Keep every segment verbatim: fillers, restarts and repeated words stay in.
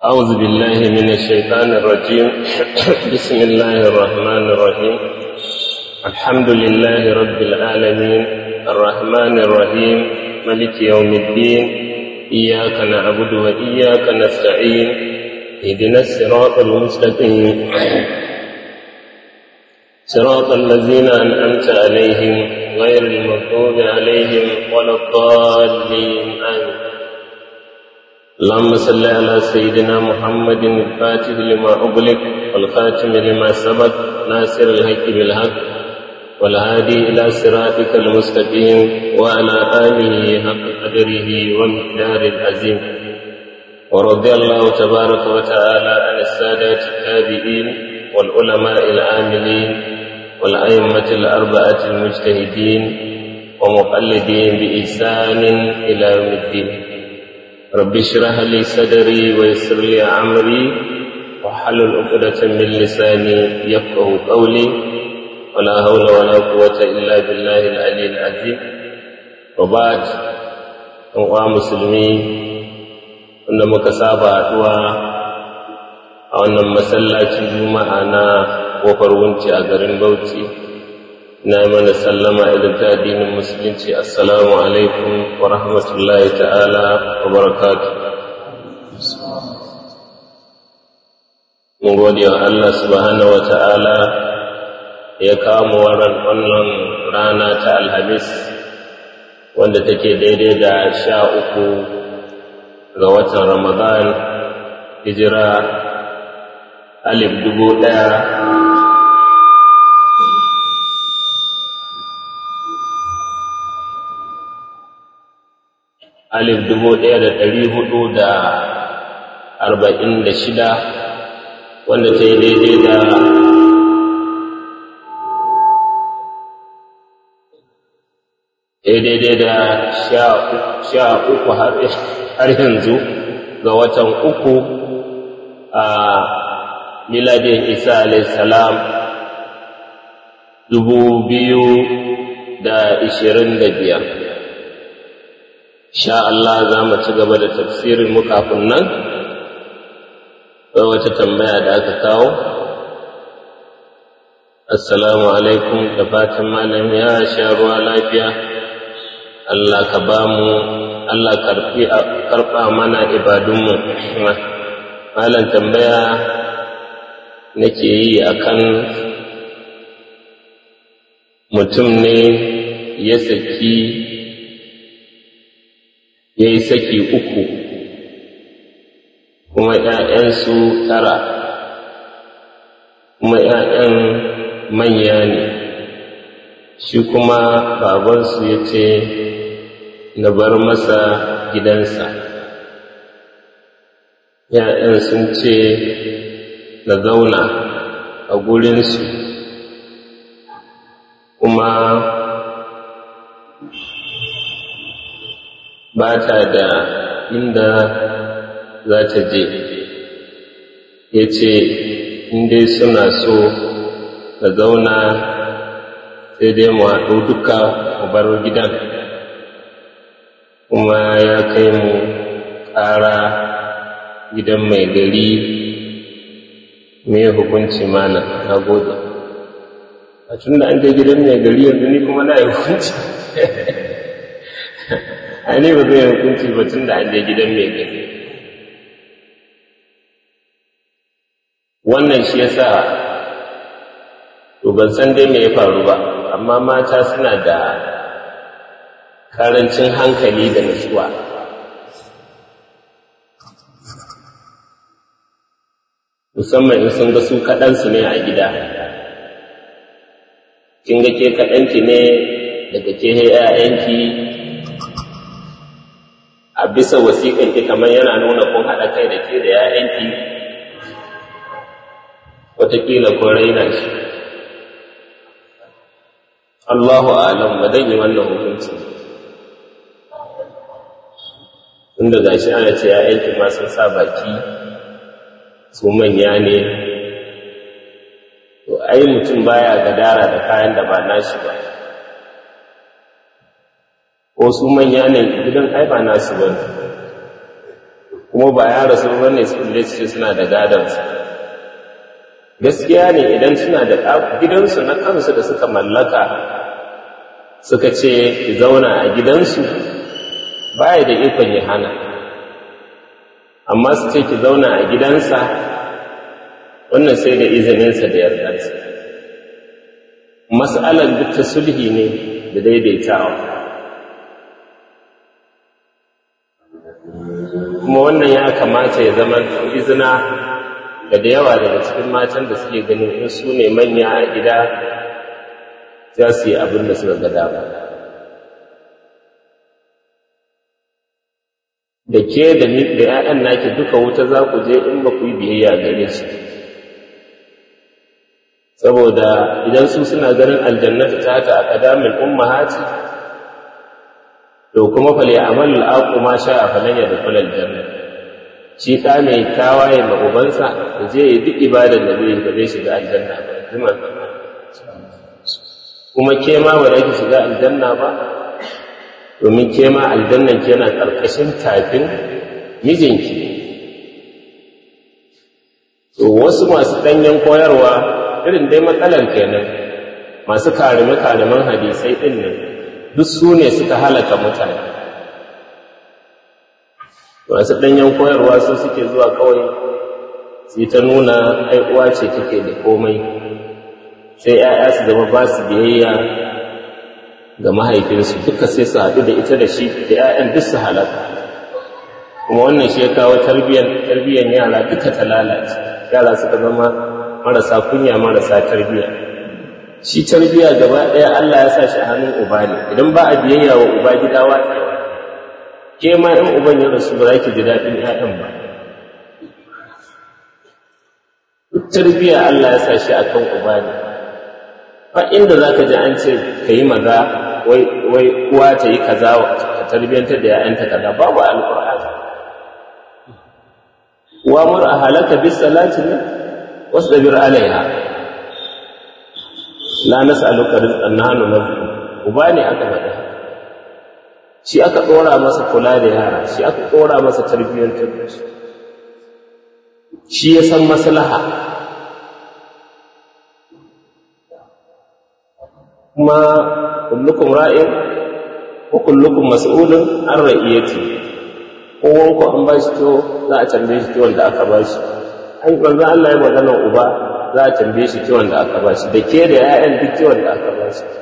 أعوذ بالله من الشيطان الرجيم. بسم الله الرحمن الرحيم. الحمد لله رب العالمين الرحمن الرحيم ملك يوم الدين إياك نعبد وإياك نستعين اهدنا الصراط المستقيم صراط الذين أنعمت عليهم غير المغضوب عليهم ولا الضالين آمين. اللهم صل على سيدنا محمد الفاتح لما أغلق والخاتم لما سبق ناصر الحق بالحق والهادي إلى صراطك المستقيم وعلى آله حق قدره ومقدار العظيم. ورضي الله تبارك وتعالى عن السادات التابعين والعلماء العاملين والأئمة الأربعة المجتهدين ومقلدين بإحسان إلى يوم الدين. رب اشرح لي صدري ويسر لي أمري واحلل عقدة من لساني يفقهوا قولي ولا حول ولا قوة إلا بالله العلي العظيم. وبعد أيها المسلمين wanda muka saba haɗuwa a wannan masallacin juma'a na kofar wunci a garin Bauchi, na mana sallama idan ta addinin musulunci. Assalamu alaikum wa rahmatullahi ta'ala wa barakatuh. Mun gode wa Allah subhanahu wa ta'ala ya kawo waran wannan rana ta Alhamis wanda take daidai da sha uku ga watan Ramadan, hijira alif dubu ɗaya alif dubu ɗaya da ɗari hudu da arba'in da shida wanda ta yi daidai da daidai da sha uku har yanzu ga watan uku a miladin Isa alayhi salam dubu biyu da ishirin da biyar. Sha Allah za mu ci gaba da tafsirin mu kafin nan wata tambaya da aka kawo. Assalamu alaikum, da fatan malam ya sha ruwa lafiya. Allah ka ba mu, Allah karfi karɓa mana ibadunmu. Malam tambaya nake yi akan mutum ne ya saki ya yi saki uku kuma ‘ya'yansu tara, kuma ‘ya'yan manya ne, shi kuma babansu ya ce na bar masa gidansa. ‘Ya'yan sun ce na zauna a gurinsu, kuma ba ta da inda za ta je. Ya ce inda suna so na zauna sai dai mu haɗu duka mu bar gidan, kuma ya kai mu ƙara gidan mai gari. Me hukunci mana? Na gode. A tun da an je gidan mai gari yanzu ni kuma na yi hukunci. A ne ba zai hukunci ba tun da an je gidan mai gari. Wannan shi yasa to ban san dai me ya faru ba, amma mata suna da karancin hankali da nutsuwa. Musamman in sun ga su kaɗansu ne a gida. Kin ga ke kaɗanki ne daga ke ‘ya'yanki, a bisa wasiƙanki kamar yana nuna kun haɗa kai da ke da ‘ya'yanki, wataƙila kun raina shi. Allahu a'lam, ba zan yi wannan hukunci. Inda ga shi ana ce ‘ya'yanki ma sun sa baki, su manya ne, to ai mutum baya gadara da kayan da ba nashi ba. Ko su manya ne gidan ai ba nasu ba. kuma ba ya rasu bane su ce suna da gadansa. Gaskiya ne idan suna da gidansu na kansu da suka mallaka suka ce ki zauna a gidansu baya da ikon ya hana, amma su ce ki zauna a gidansa wannan sai da izininsa da yardarsa. Mas'alar duk ta sulhi ne da daidaitawa, kuma wannan ya kamata ya zama izina da da yawa daga cikin matan da suke ganin in su ne manya a gida za su yi abin da suka ga dama. Da ke da ‘ya'yan naki duka wuta za ku je in ba ku yi biyayya gare su, saboda idan su suna ganin aljannatu ta ta a ƙadamin ummahati, to kuma fale amal al'aƙu ma sha a falon ya da kulal janna. Shi ɗa mai tawaye ma ubansa da je yi duk ibadar da zai ba zai shiga aljanna ba, zima kuma ke ma ba za ki shiga aljanna ba, domin ke ma aljannan ki yana ƙarƙashin tafin mijinki. To wasu masu ɗanyen koyarwa irin dai matsalar kenan, masu karime-karimen hadisai ɗin nan duk su ne suka halaka mutane. Masu ɗanyen koyarwa su suke zuwa kawai sai ta nuna uwa ce take da komai, sai ‘ya'ya su zama ba su biyayya ga mahaifinsu, duka sai su haɗu da ita da shi da ‘ya'yan duk su halaka. Kuma wannan shi ya kawo tarbiyyar yara duka ta lalace, yara suka zama marasa kunya marasa tarbiyya. Shi tarbiyya gaba ɗaya Allah ya sa shi a hannun uba ne, idan ba a biyayya wa uba gida watsewa, ke ma in uban ya rasu ba za ki ji daɗin ‘ya'yan ba. Tarbiyya Allah ya sa shi a kan uba ne, ba inda za ka ji an ce ka yi maza wai uwa ta yi kaza ka tarbiyyantar da ‘ya'yanta kaza, babu alƙur'ani. Wa mur a halaka bis salati ne wasu ɗabir alaiha la nas'aluka rizqan nahnu narzuquka. Uba ne aka faɗa, shi aka ɗora masa kula da yara, shi aka ɗora masa tarbiyyantar da su, shi ya san maslaha. Kuma kullukum ra'in wa kullukum mas'ulun an ra'iyati, kowanku an ba shi kiwo za a tambaye shi kiwon da aka ba shi. An manzo Allah ya magana uba za a tambaye shi kiwon da aka ba shi, da ke da ‘ya'yan duk kiwon da aka ba shi.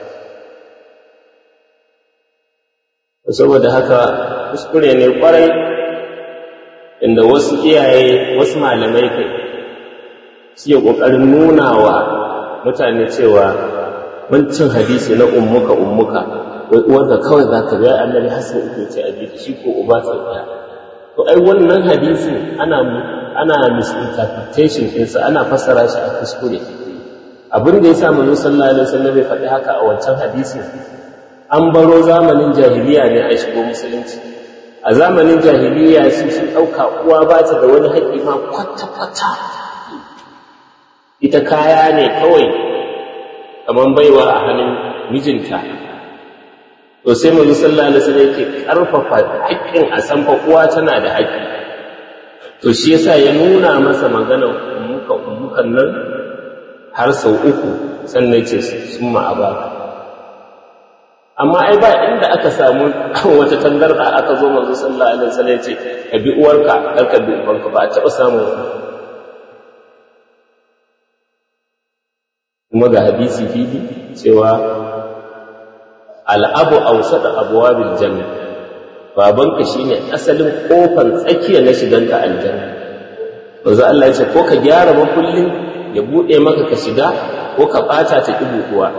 Saboda haka kuskure ne kwarai inda wasu iyaye wasu malamai kai suke ƙoƙarin nuna wa mutane cewa wancan hadisi na ummuka ummuka wai uwarka kawai za ka biya annabi hasan uku ce a jiki shi ko uba sai ɗaya. To ai wannan hadisi ana ana misinterpretation ɗinsa, ana fassara shi a kuskure. Abin da ya sa manzo sallallahu alaihi wasallam bai faɗi haka a wancan hadisi, an baro zamanin jahiliya ne a shigo musulunci. A zamanin jahiliya su sun ɗauka uwa ba ta da wani haƙƙi ma kwata-kwata, ita kaya ne kawai kamar baiwa a hannun mijinta. To sai manzo sallallahu alaihi wasallam yake ƙarfafa haƙƙin a san fa uwa tana da haƙƙi. To shi yasa ya nuna masa maganar ummuka ummukan nan har sau uku, sannan ce summa abaka. Amma ai ba inda aka samu wata tangarda aka zo manzo sallallahu alaihi wasallam ya ce ka bi uwarka kar ka bi ubanka, ba a taɓa samu. Kuma ga hadisi fili cewa al'abu awsada abwabil janna, babanka shine asalin kofar tsakiya na shiganka aljanna. Manzo Allah ya ce ko ka gyara makullin ya bude maka ka shiga, ko ka bata ta kibuwa.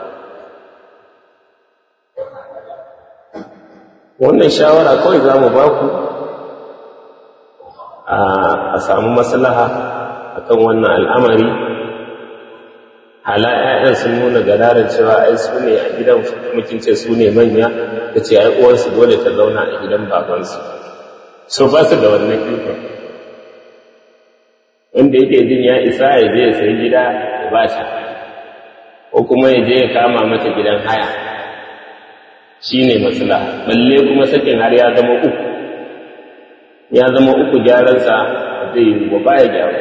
Wannan shawara kawai za mu ba ku a samu maslaha akan wannan al'amari. Hala ‘ya'yan sun nuna gararin cewa ai su ne a gidan mutum ce su ne manya, da ce ai uwarsu dole ta zauna a gidan babansu, so ba su da wannan ikon. Wanda yake jin ya isa ya je ya sayi gida ya ba ta, ko kuma ya je ya kama mata gidan haya, shi ne maslaha. Balle kuma sakin har ya zama uku, ya zama uku gyaransa zai yi ba baya gyaru.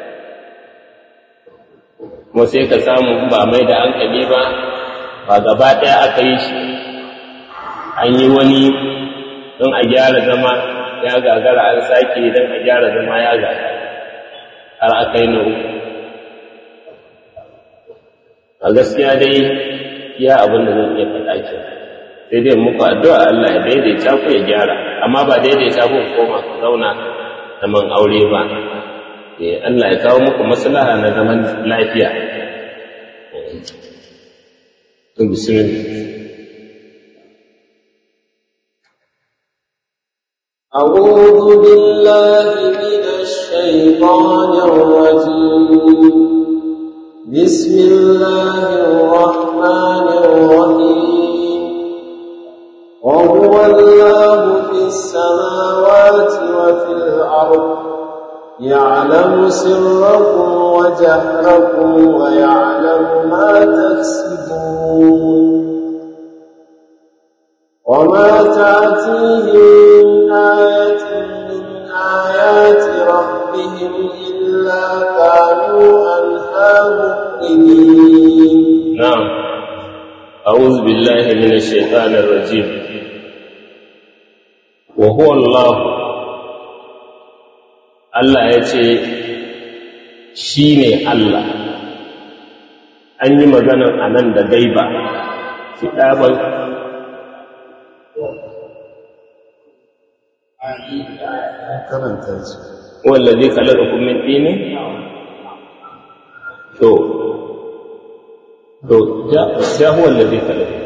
Kuma sai ka samu ba mai da hankali ba, ba gaba ɗaya aka yi shi, an yi wani don a gyara zama ya gagara, an sake don a gyara zama ya gagara, har aka yi na uku. A gaskiya dai ya abin da zan iya faɗa ke, sai dai muku addu'a Allah ya daidaita ku ya gyara, amma ba daidaita ku koma ku zauna zaman aure ba. Eh, Allah ya kawo muku maslaha na zaman lafiya. Bismillah. أعوذ بالله من الشيطان الرجيم. بسم الله الرحمن الرحيم. وهو الله في السماوات وفي الأرض يعلم سركم وجهركم ويعلم ما تكسبون. وما تأتيهم من آية من آيات ربهم إلا كانوا عنها مؤمنين. نعم. أعوذ بالله من الشيطان الرجيم. وهو الله، Allah ya ce shi ne Allah. An yi maganar a nan da gaiba, fiɗaɓar karanta shi. Wallazi khalaqakum min tin. To, to ja ja huwa allazi khalaqakum.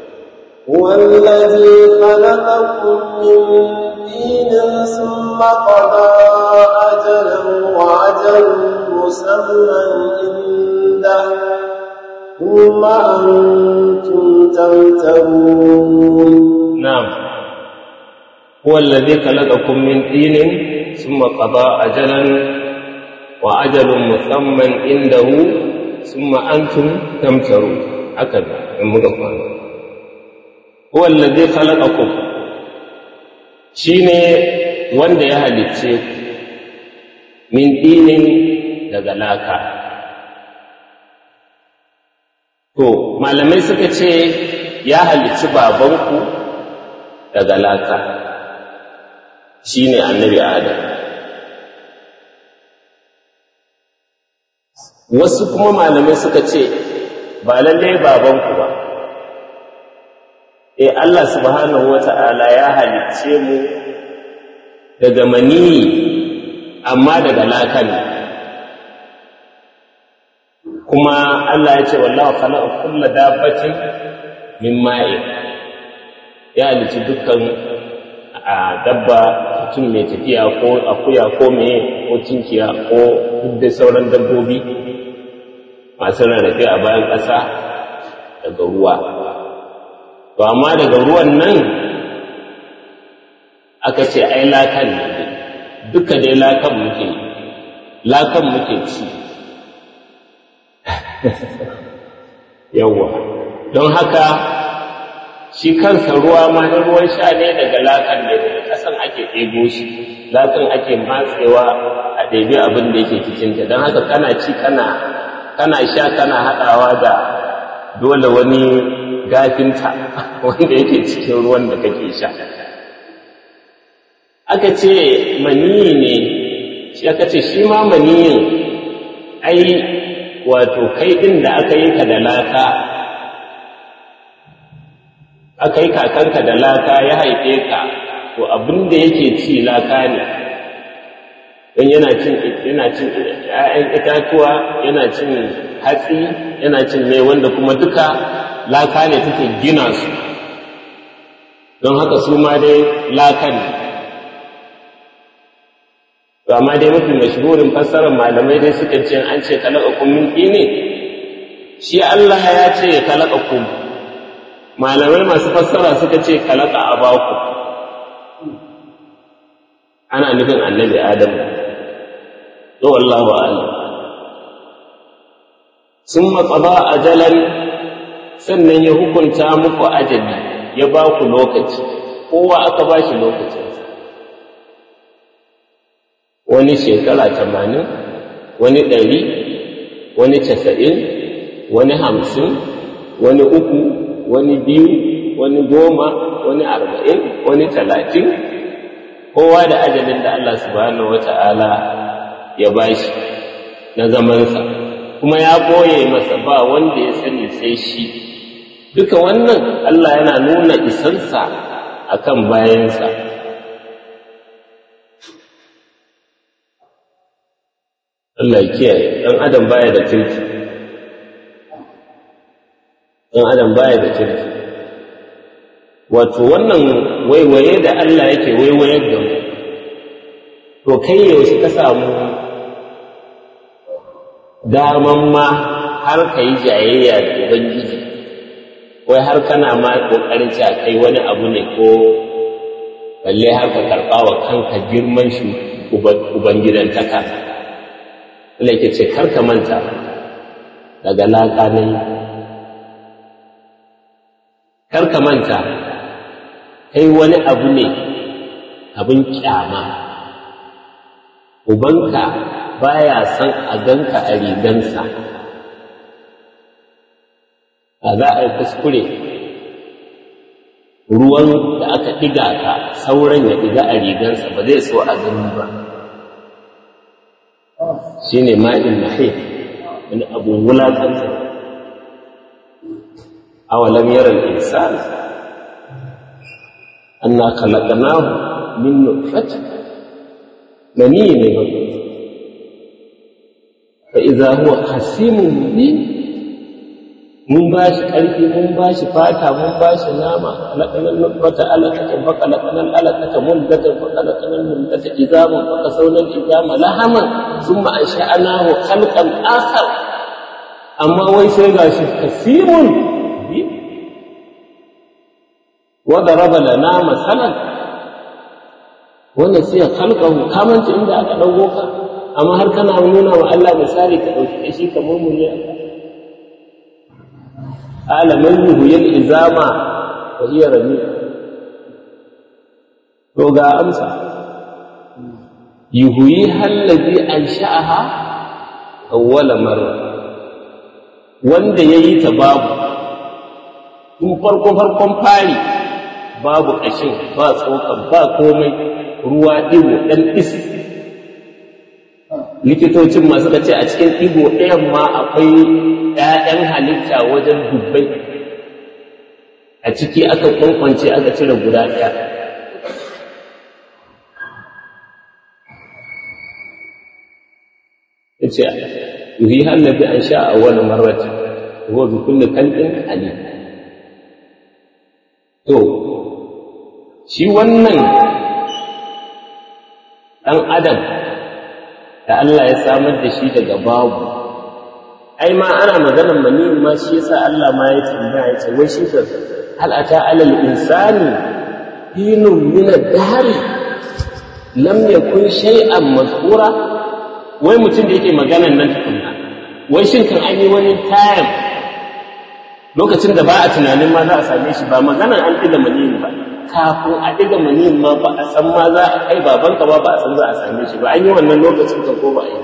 والذي خلقكم من طين ثم قضى أجلا وأجل مسمى عنده ثم أنتم تمترون. نعم. هو الذي خلقكم من طين ثم قضى أجلا وأجل مسمى عنده ثم أنتم تمترون. هكذا المغفر. هو الذي خلقكم، shine wanda ya halicce ku min dinin daga laka. To malamai suka ce ya halicci babanku daga laka, shine annabi Adam. Wasu kuma malamai suka ce ba lalle babanku ba, eh Allah subhanahu wata'ala ya halicce mu daga maniyi amma daga laka ne. Kuma Allah ya ce wallahu khalaqa kulla dabbatin min ma'in, ya halicci dukkan a dabba, mutum mai tafiya ko akuya ko meye ko tinkiya ko duk da sauran dabbobi masu rarrafe a bayan ƙasa daga ruwa. To amma daga ruwan nan aka ce ai lakan ne, duka dai lakan muke lakan muke ci. Yawwa, don haka shi kansa ruwa ma na ruwan sha ne daga lakan ne, daga ƙasan ake ɗebo shi, lakan ake matsewa a ɗebi abin da yake cikinta. Don haka kana ci kana kana sha kana haɗawa da dole wani gafinta wanda yake cikin ruwan da kake sha. Aka ce maniyi ne, shi aka ce shi ma maniyin ai wato kai ɗin da aka yi ka da laka, aka yi kakanka da laka ya haife ka, to abin da yake ci laka ne, don yana cin yana cin ƴaƴan itatuwa, yana cin hatsi, yana cin mai wanda kuma duka laka ne take gina su. Don haka su ma dai laka ne. To amma dai mafi mashhurin fassarar malamai dai suka ce an ce khalaqakum min tin, shi Allah ya ce khalaqakum, malamai masu fassara suka ce khalaqa abakum, ana nufin annabi Adam. To wallahu a'lam. Summa qada ajalan, sannan ya hukunta muku ajali, ya ba ku lokaci, kowa aka ba shi lokacinsa. wani shekara tamanin, wani ɗari, wani casa'in, wani hamsin, wani uku, wani biyu, wani goma, wani arba'in, wani talatin, kowa da ajalin da Allah subhanahu wata'ala ya bashi na zamansa, kuma ya ɓoye masa ba wanda ya sani sai shi. Duka wannan Allah yana nuna isansa akan bayansa. Allah ya kiyaye, ɗan adam baya da kirki, ɗan adam baya da kirki. Wato wannan waiwaye da Allah yake waiwayar da mu, to kai yaushe ka samu daman ma har ka yi jayayya da Ubangiji, wai har kana ma ƙoƙarin cewa kai wani abu ne, ko balle har ka karɓa wa kanka girman shi Ubangidantaka. Allah yake ce kar ka manta daga laƙa ne, kar ka manta kai wani abu ne abin kyama. Ubanka baya son a ganka a rigansa. A za a yi kuskure ruwan da aka ɗiga ka sauran ya ɗiga a rigansa, ba zai so a gani ba. Shi ne ma'in mahi, wani abun wulaƙanta. Awalam yaral insan anna khalaqnahu min nutfatin, mani ne ba, fa idza huwa khasimun mubin. Mun ba shi ƙarfi, mun ba shi fata, mun ba shi nama. Khalaqnal nutfata alaqatan, fa khalaqnal alaqata mudghatan, fa khalaqnal mudghata izaman, fa kasawnal izama lahaman, thumma ansha'nahu khalqan akhar. Amma wai sai gashi khasimun mubin. Wa daraba lana masalan wanda sai khalqahu, kamanta inda aka dago ka, amma har kana nuna wa Allah misali ka dauki shi ka murmure aka. Ala man yuhyil izama wa hiya rami. To ga amsa, yuhyi allazi ansha'aha awwala marra, wanda yayi ta babu tun farko farkon fari, babu ƙashin, ba tsokan, ba komai, ruwa ɗigo ɗan is. Likitocin masu ka ce a cikin ɗigo ɗayan ma akwai ‘ya'yan halitta wajen dubbai, a ciki aka kwankwance aka cire guda ɗaya. Ya ce, yuhi hallabi an sha a wani marwata, ruwa bi kulle kalbin alim. To, shi wannan ɗan adam da Allah ya samar da shi daga babu, ai ma ana maganar maniyin ma shi yasa Allah ma ya tambaya ya ce wai shi ka hal ata alal insani hinun min ad-dahr lam yakun shay'an mazkura. Wai mutum da yake maganar nan tukunna, wai shin kan an yi wani time lokacin da ba a tunanin ma za a same shi, ba maganar an ɗiga maniyin ba, kafin a ɗiga maniyin ma ba a san ma za a kai babanka ba, ba a san za a same shi ba. An yi wannan lokacin ka ko ba a yi?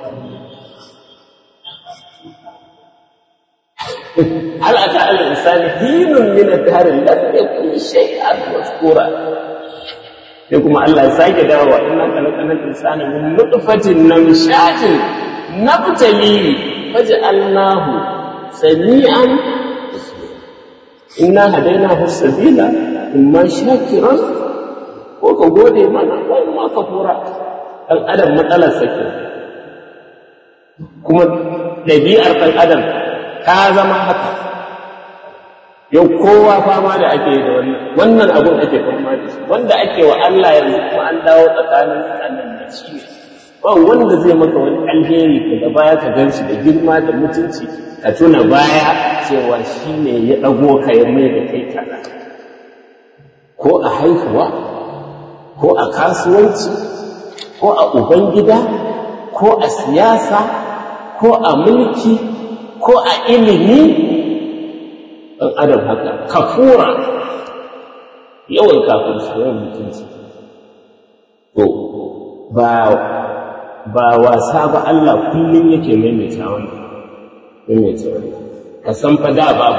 hal ata al insani hinun min ad-dahr lam yakun shay'an mazkura. Sai kuma Allah ya sake dawowa, inna khalaqnal insana min nutfatin namshatin nabtalihi faj'alnahu sami'an basira. Inna hadaynahu as-sabila imma shakiran, ko ka gode mana ko ma kafura. Dan adam matsalar sake, kuma ɗabi'ar ɗan adam ta zama haka. Yau kowa fama da ake da wannan wannan abun ake fama da shi, wanda ake wa Allah yanzu kuma an dawo tsakanin annan da shi ne. Ba wanda zai maka wani alheri daga baya ka gan shi da girma da mutunci, ka tuna baya cewa shi ne ya ɗago ka ya mai da kai kaza, ko a haihuwa, ko a kasuwanci, ko a ubangida, ko a siyasa, ko a mulki, ko a ilimi. Ɗan adam haka kafura, yawan kafin yawan mutunci. To ba ba wasa ba Allah kullum yake maimaita wannan maimaita wannan ka san fa da babu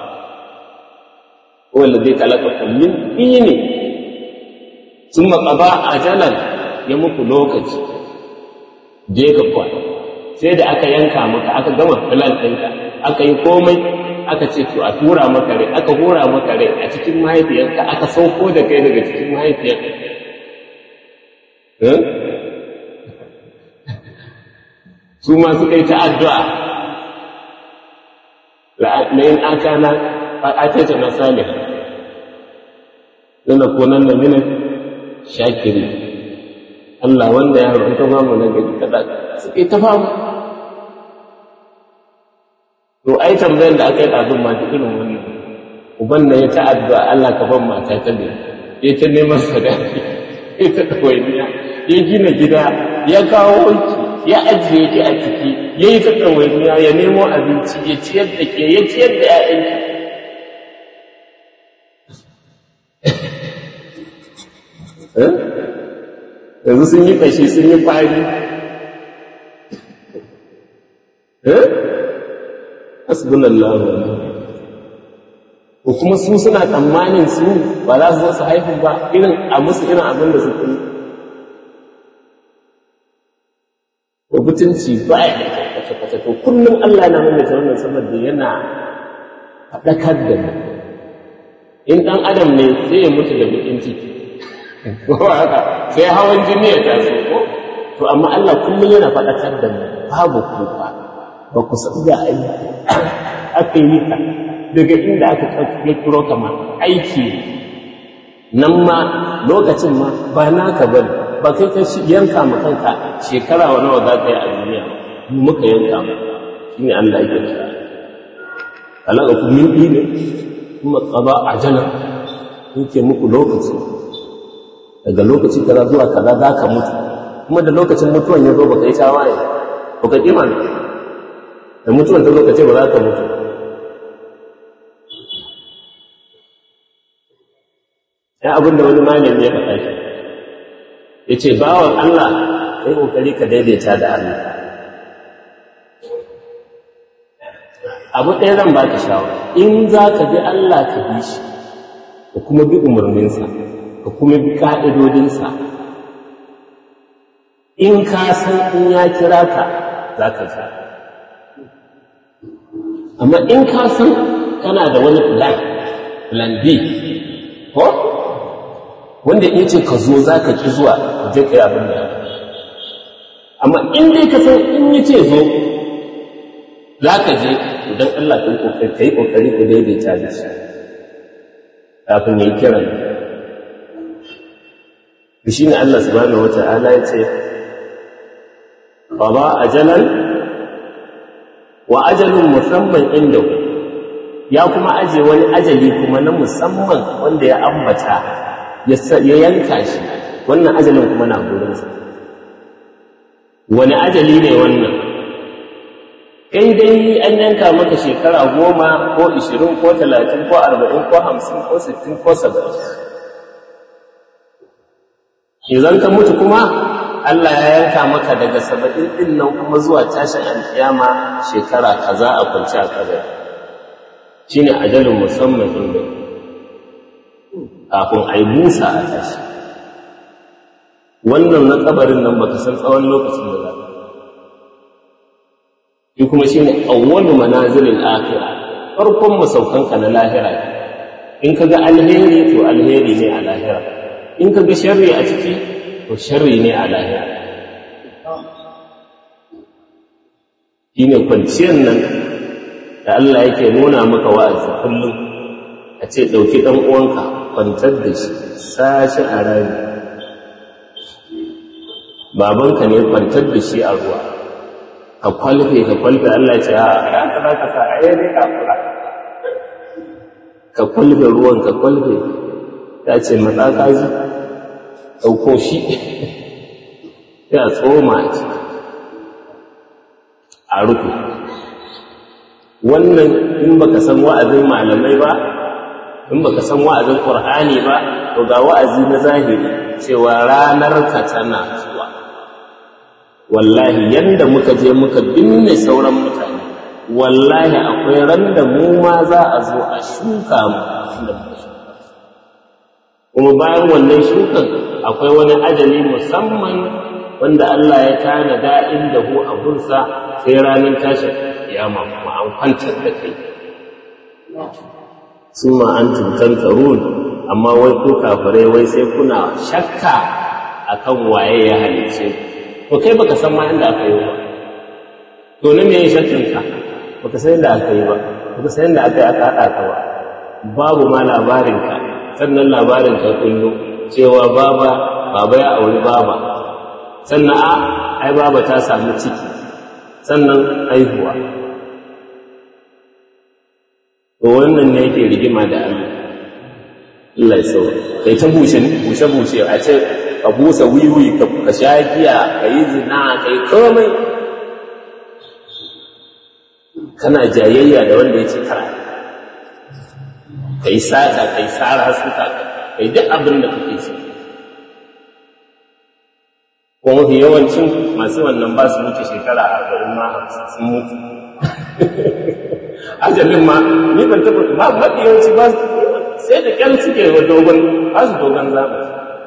wanda zai kalaka kullum biyu ne sun maƙaba ajalan ya muku lokaci je ka kwa sai da aka yanka maka aka gama filan ɗinka aka yi komai aka ce to a tura maka rai aka hura maka rai a cikin mahaifiyarka aka sauko da kai daga cikin mahaifiyarka su ma suka yi ta addu'a la'in aka na ake ta na salih lana konan da minan shakiri Allah wanda ya rubuta mamu na gari kada suka yi ta fama to ai tambayar da aka yi ɗazun ma irin wannan uban da ya ta addu'a Allah ka ban mata ta ne ya ta neman sadaki ya ta ɗawainiya ya gina gida ya kawo wanki ya ajiye ki a ciki ya yi ta ɗawainiya ya nemo abinci ya ciyar da ke ya ciyar da ‘ya'yanki yanzu sun yi ƙashi sun yi fari hasbunallahu wa ni'mal ko kuma su suna tsammanin su ba za su zo su haihu ba irin a musu irin abin da suke yi ko mutunci ba ya da kwace-kwace to kullum Allah na nuna ta wannan saboda yana faɗakar da mu in ɗan adam ne sai ya mutu da bakin ciki ko haka sai hawan jini ya taso ko to amma Allah kullum yana faɗakar da mu babu kuka ba ku san da aiki aka yi ka daga inda aka kirkiro kama aiki nan ma lokacin ma ba naka bane ba kai ka yanka ma kanka shekara wa nawa za ka yi a duniya mu muka yanka mu shi ne Allah yake kira alaƙa ku min ne kuma qada ajala yake muku lokaci daga lokaci kaza zuwa kaza za ka mutu kuma da lokacin mutuwan ya zo ba kai tawaye ba ka kima da mutuwan ta lokaci ba za ka mutu ya abin da wani malami ya faɗa shi ya ce bawan Allah kai ƙoƙari ka daidaita da Allah abu ɗaya zan ba ka shawara in za ka bi Allah ka bi shi ka kuma bi umarninsa ka kuma bi ƙa'idodinsa in ka san in ya kira ka za ka sa amma in ka san kana da wani plan plan B ko wanda in ce ka zo za ka ƙi zuwa je ka yi abin da amma in dai ka san in yi ce zo za ka je idan Allah ka yi ƙoƙari ku daidaita da shi kafin ya yi kiran da shi ne Allah subhanahu wa ta'ala ya ce qada ajalan wa ajalun musamman inda ya kuma aje wani ajali kuma na musamman wanda ya ambata ya yanka shi wannan ajalin kuma na gurinsa wani ajali ne wannan kai dai an yanka maka shekara goma ko ishirin ko talatin ko arba'in ko hamsin ko sittin ko saba'in idan ka mutu kuma Allah ya yanka maka daga saba'in ɗin nan kuma zuwa tashin alkiyama shekara kaza a kwanci a kabari shine ajalin musamman inda kafin a yi busa a tashi wannan na kabarin nan baka san tsawon lokacin da za ka yi kuma shi ne awwalu manazilin akhira farkon masaukanka na lahira in ka ga alheri to alheri ne a lahira in ka ga sharri a ciki to sharri ne a lahira shi ne kwanciyar nan da Allah yake nuna maka wa'azi kullum a ce ɗauki ɗan uwanka kwantar da shi sashi a rami babanka ne kwantar da shi a ruwa ka kwalfe ka kwalfe Allah ya ce a ya ka za ka sa a yi ne kafura ka kwalfe ruwan ka kwalfe ya ce matsaka ji ɗauko shi ya tsoma a ciki a rufe wannan in baka san wa'azin malamai ba in baka san wa'azin Qur'ani ba to ga wa'azi na zahiri cewa ranar ka tana zuwa wallahi yanda muka je muka binne sauran mutane wallahi akwai ran da mu ma za a zo a shuka mu da muka shuka kuma bayan wannan shukan akwai wani ajali musamman wanda Allah ya tanada inda hu abunsa sai ranar tashin kiyama kuma an kwantar da kai summa antum tantarun amma wai ko kafirai wai sai kuna shakka akan waye ya halice to kai baka san ma inda aka yi ba to ne me ya shakkin ka baka san inda aka yi ba baka san inda aka yi aka hada ka ba babu ma labarin ka sannan labarin ka kullu cewa baba baba ya auri baba sannan a ai baba ta samu ciki sannan haihuwa to wannan ne yake rigima da Allah Allah ya sauka kai ta bushe bushe bushe a ce ka busa wiwi ka sha giya ka yi zina kai komai kana jayayya da wanda ya ce kara kai sata kai sara suka kai duk abin da kake so ko mafi yawancin masu wannan ba su wuce shekara arba'in ma hamsin sun mutu ajalin ma ni ban taɓa ba mafi yawanci ba sai da ƙyar suke wa dogon ba su dogon zamani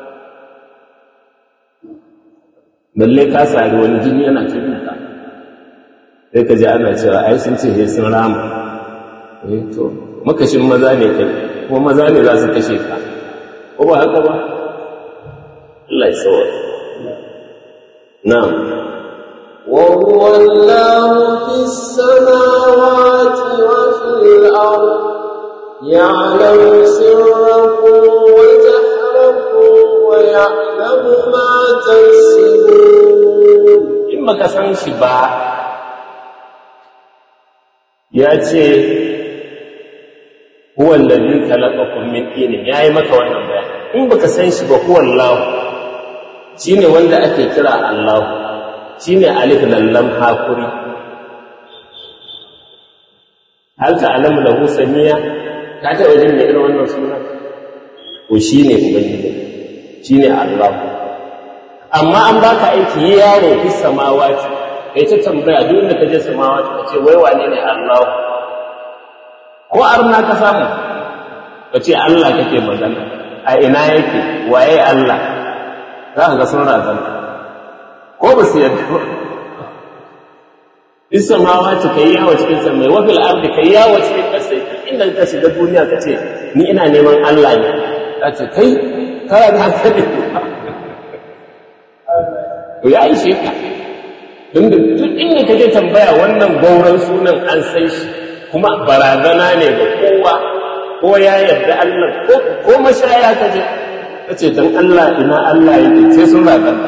balle ka sari wani jini yana cikin ka sai ka ji ana cewa ai sun ce he sun rama eh to makashin maza ne kai ko maza ne za su kashe ka ko ba haka ba Allah ya sawa na'am وهو الله في السماوات وفي الأرض يعلم سركم وجهركم ويعلم ما تكسبون in baka san shi ba ya ce huwa allazi khalaqakum min tin yayi maka wannan bayani in baka san shi ba huwa Allah shine wanda ake kira Allah shine alif lam hakuri hal ta'lamu lahu samiya ka ta wajen da irin wannan suna ko shine ubangiji shine Allah amma an baka aiki yaro fi samawati kai ta tambaya duk inda kaje samawati kace wai wane ne Allah ko arna ka samu kace Allah kake magana a ina yake waye Allah za ka ga sun razana ko ba su yadda ba isamawa ce kai yawo cikin samai wa fil ardi kai yawo cikin kasai inda ka shiga duniya kace ni ina neman Allah ne kace kai kana da hankali to ya yi sheka don da duk inda kaje tambaya wannan gauran sunan an san shi kuma barazana ne ga kowa ko ya yarda Allah ko ko mashaya kaje kace dan Allah ina Allah yake sai sun razana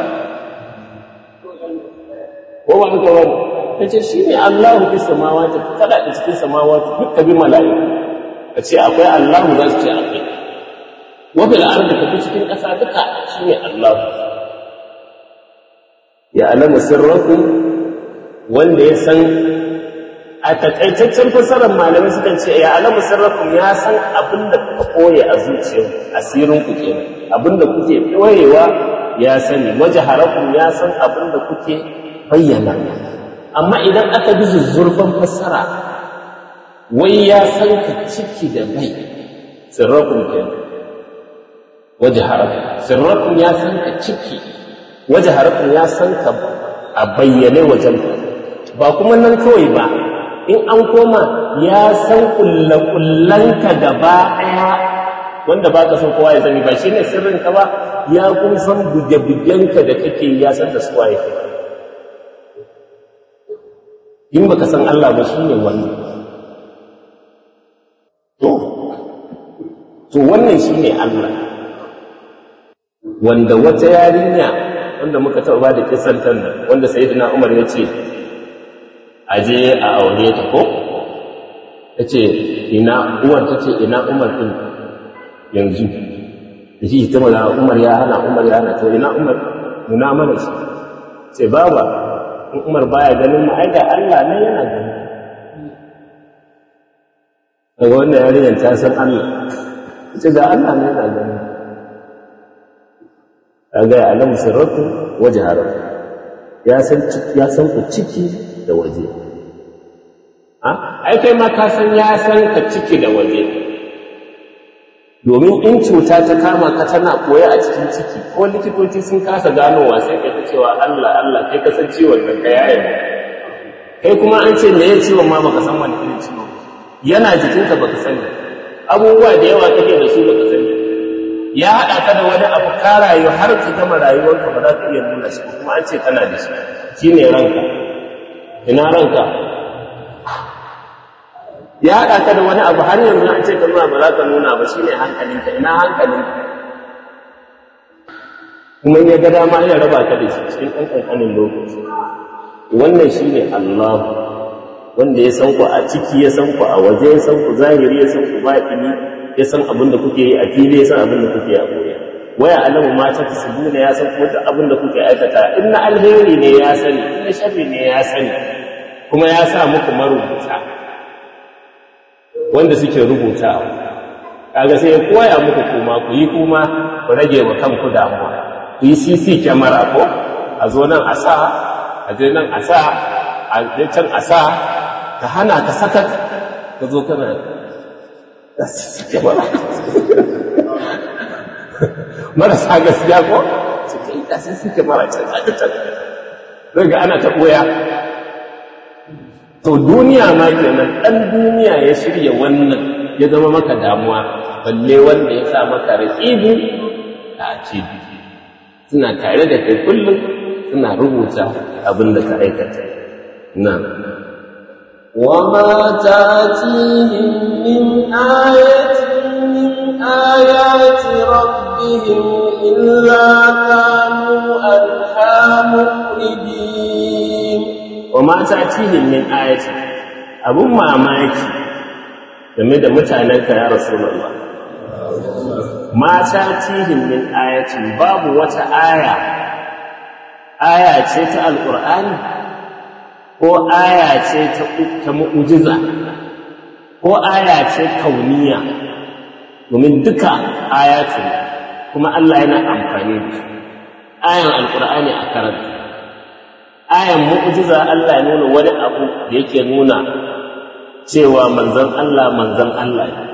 ko ba ka wani kace shine Allahu fi samawati kada da cikin samawati duk bi mala'iku kace akwai Allahu za su ce akwai wa bil ardi ka cikin kasa duka shine Allah ya alamu sirrakum wanda ya san a takaitaccen fasarar malamai sukan ce ya alamu sirrakum ya san abinda kuka koye a zuciyar asirin ku kenan abinda kuke koyewa ya sani wajharakum ya san abinda kuke bayyana amma idan aka bi zuzzurfan fassara wai ya san ka ciki da bai sirrakum kenan wajharakum sirrakum ya san ka ciki wajharakum ya san ka a bayyane wajen ba kuma nan kawai ba in an koma ya san kullakullanka gaba daya wanda ba ka san kowa ya sani ba shine sirrin ka ba ya kun san buge-bugenka da kake ya san da suwa yake in baka san Allah ba shine wannan to to wannan shine Allah wanda wata yarinya wanda muka taɓa ba da kisantar nan wanda sayyidina Umar ya ce aje a aure ta ko tace ina uwar tace ina Umar din yanzu shi ta mala Umar ya hana Umar ya hana to ina Umar nuna mana shi sai baba in Umar baya ganin mu ai da Allah ne yana gani daga wannan yarinyar ta san Allah ita da Allah ne yana gani kaga ya alamu sirratu wajharahu ya san ya san ku ciki da waje a ai kai ma ka san ya san ka ciki da waje domin in cuta ta kama ka tana koya a cikin ciki ko likitoci sun kasa ganowa sai kai ta cewa Allah Allah kai ka san ciwon nan ka yaye mu kai kuma an ce me ya ciwon ma baka san wani irin ciwon yana jikinka baka sani abubuwa da yawa kake da su baka sani ya haɗa ka da wani abu ka rayu har ka gama rayuwarka ba za ka iya nuna shi kuma an ce kana da shi shi ne ranka ina ranka ya haɗa ka da wani abu har yanzu an ce ka nuna ba za ka nuna ba shi ne hankalinka ina hankalinka kuma ya ga dama ya raba ka da shi cikin ɗan ƙanƙanin lokaci wannan shi ne Allah wanda ya san ku a ciki ya san ku a waje ya san ku zahiri ya san ku baɗini ya san abin da kuke yi a fili ya san abin da kuke a boye waya alamu ma ta tasbuna ya san kuma abin da kuke aikata in na alheri ne ya sani in na sharri ne ya sani kuma ya sa muku marubuta wanda suke rubutawa kaga sai ya koya muku kuma ku yi kuma ku rage wa kanku damuwa ku yi C C camera ko a zo nan a sa a je nan a sa a je can a sa ka hana ka sakat ka zo kana da suke mara marasa gaskiya ko suke yi da suke mara can can daga ana ta ɓoya to duniya ma kenan ɗan duniya ya shirya wannan ya zama maka damuwa balle wanda ya sa maka raƙibu a cibi suna tare da kai kullum suna rubuta abin da ka aikata na وما تأتيهم من آية من آيات ربهم إلا كانوا عنها مؤردين وما تأتيهم من آية أبو mamaki game da mutanenka ya Rasulullah ma ta'tihim min ayatin babu wata aya aya ce ta alqur'ani ko aya ce ta mu'ujiza ko aya ce kauniya domin duka ayatu kuma Allah yana amfani da ayan alqur'ani a karanta ayan mu'ujiza Allah ya nuna wani abu da yake nuna cewa manzon Allah manzon Allah ne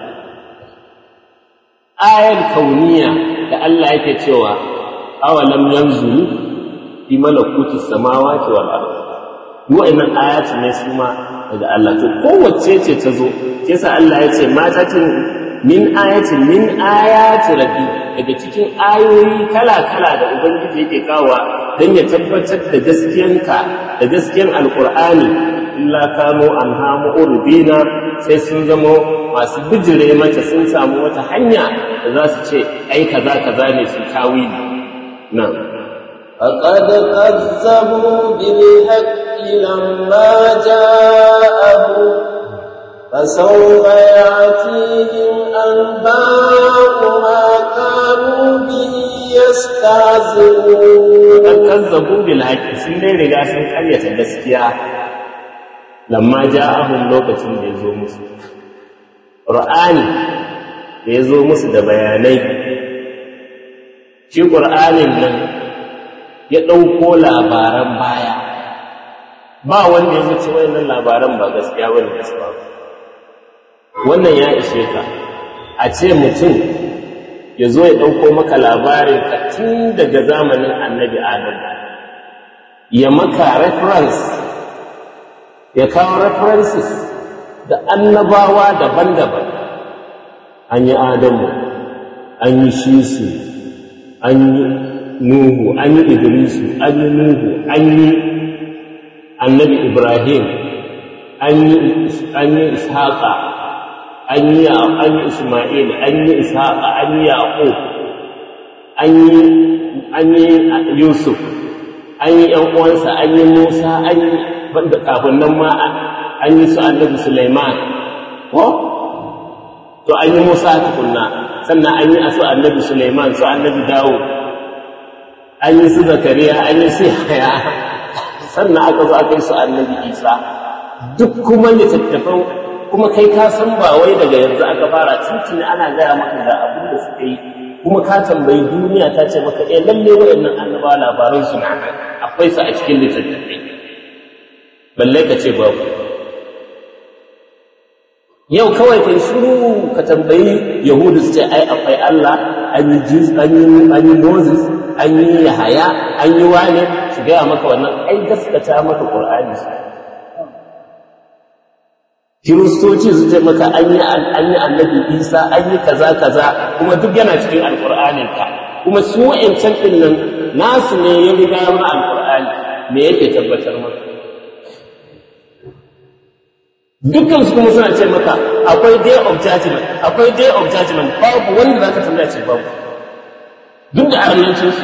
ayan kauniya da Allah yake cewa awalam yanzuru fi malakutis samawati wal ardh wa'annan ayatu ne su ma daga Allah to kowace ce ta zo yasa Allah ya ce mata tun min ayatin min ayati rabbi daga cikin ayoyi kala-kala da ubangiji yake kawa dan ya tabbatar da gaskiyanka da gaskiyan alqur'ani illa kanu anha mu'ridina sai sun zamo masu bijire mata sun samu wata hanya da za su ce ai kaza kaza ne su tawili na'am فقد كذبوا بالحق لما جاءهم فسوف يأتيهم أنباء ما كانوا به يستهزئون فقد كذبوا بالحق سنة رجاسة قرية gaskiya lamma ja'ahum lokacin da yazo musu Qur'ani da yazo musu da bayanai shi Qur'anin nan ya ɗauko labaran baya ba wanda ya zuci wayannan labaran ba gaskiya wani gaskiya wannan ya ishe ka a ce mutum ya zo ya ɗauko maka labarin ka tun daga zamanin annabi Adam ya maka reference ya kawo references da annabawa daban-daban an yi Adamu an yi Shisu an yi Nuhu, an yi Idrisu, an yi Nuhu, an yi annabi Ibrahim, an yi Ishaqa, an yi Ismail, an yi Ishaqa, an yi Yaqub, an yi Yusuf, an yi ‘yan uwansa, an yi Musa, an yi banda kafin nan ma an yi su annabi Sulaiman, ko? To an yi Musa tukunna, sannan an yi su annabi Sulaiman, su annabi Dawud. An yi su Zakariya, an yi su Yahya, sannan aka zo aka yi su annabi Isa. Duk kuma littattafan kuma kai ka san ba wai daga yanzu aka fara tuntuni ana gaya maka da abin da suka yi kuma ka tambayi duniya ta ce maka eh lalle wayannan annabawa labaran su na akwai su a cikin littattafai, balle ka ce babu. Yau kawai kai shiru ka tambayi Yahudu su ce ai akwai Allah, an yi Jesus, an yi Moses, an yi Yahaya, an yi wane, su gaya maka wannan ai gaskata maka Qur'ani su. Kiristoci su ce maka an yi annabi Isa, an yi kaza kaza, kuma duk yana cikin Alƙur'anin ka. Kuma su wa'ancan ɗin nan nasu ne ya riga ma Alƙur'ani, me yake tabbatar maka? Dukkan su kuma suna ce maka akwai day of judgment, akwai day of judgment, babu wanda za ka tambaya ce babu. Duk da arnancin su.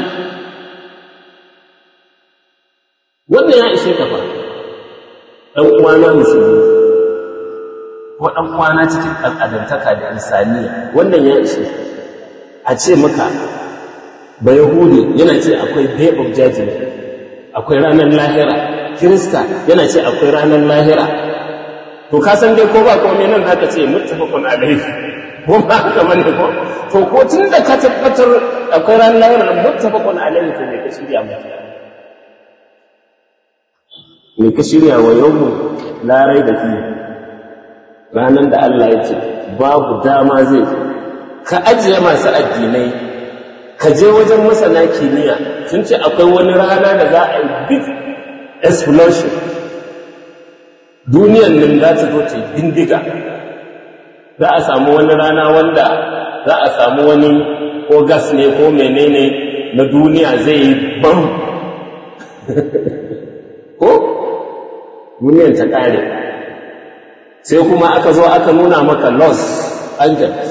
Wannan ya ishe ka fa. Ɗan uwana musulmi, ko ɗan uwana cikin al'adantaka da insaniya, wannan ya ishe. A ce maka ba Yahudi yana ce akwai day of judgment, akwai ranar lahira, Kirista yana ce akwai ranar lahira. To ka san dai ko ba komai nan zaka ce muttafaqun alayhi, ko ba haka bane ko? To ko tun da ka tabbatar akwai ran lahira muttafaqun alayhi, to me ka shirya mata? Me ka shirya wa yawmu la raiba fi, ranan da Allah ya ce babu dama zai ka ajiye masu addinai, ka je wajen masana kimiyya sun ce akwai wani rana da za a yi big explosion, duniyan nan za ta zo ta bindiga, za a samu wani rana wanda za a samu wani ko gas ne ko menene na duniya zai yi bam ko duniyan ta kare. Sai kuma aka zo aka nuna maka Los Angeles,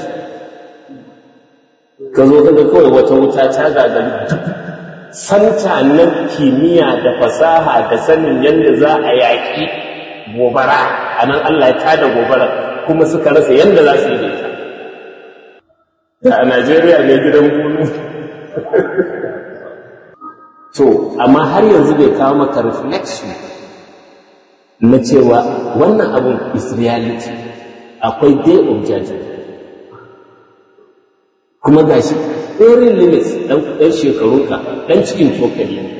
ka zo kaga kawai wata wuta ta gagari duk santa na kimiyya da fasaha da sanin yadda za a yaƙi gobara, a nan Allah ya tada gobara kuma suka rasa yadda za su yi da ita. A Najeriya ne gidan bulu. To, amma har yanzu bai kawo maka reflection na cewa wannan abun is reality, akwai day of judgment. Kuma gashi very limits ɗan shekarunka, ɗan cikin cokali ne.